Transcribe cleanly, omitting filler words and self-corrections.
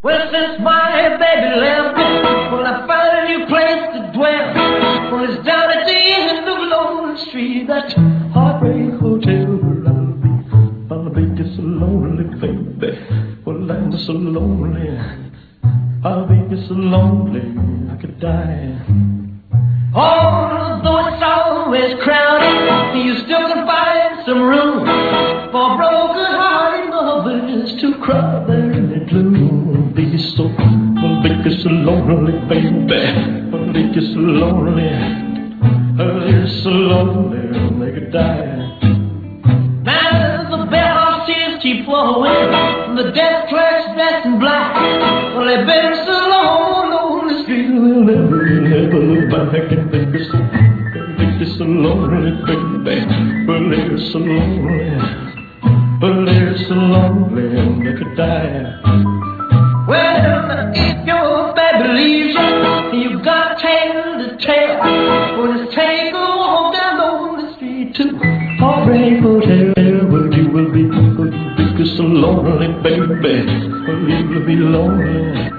Well, since my baby left, well, I found a new place to dwell. Well, it's down at the end of Lonely Street, that heartbreak hotel where I'll be just so lonely, baby. Well, I'm so lonely. I'll be just so lonely, I could die. Although it's always crowded, you still can find some room for broken-hearted lovers to cry there in the gloom. Be so, well, be so lonely, baby. Well, be so lonely. They're so lonely, they could die. Now the bellhop's tears keep flowing, the desk clerk's dressed in black. Well, they've been so long on the street, they'll never look back. And they're so lonely, baby. Well, they're so lonely. Well, they're so lonely, they could die. Well, if your baby leaves you, you've got a tale to tell. Well, just take a walk down on the street to Heartbreak Hotel, where you will be so lonely, baby. Well, you will be lonely.